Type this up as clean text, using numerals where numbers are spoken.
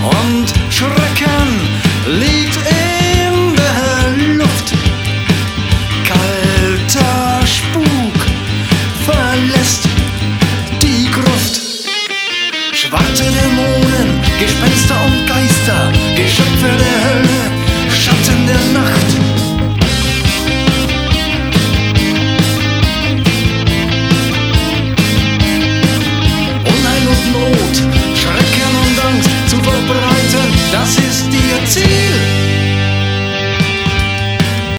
und Schrecken liegt in der Luft. Kalter Spuk verlässt die Gruft. Schwarze Dämonen, Gespenster und Geister, Geschöpfe der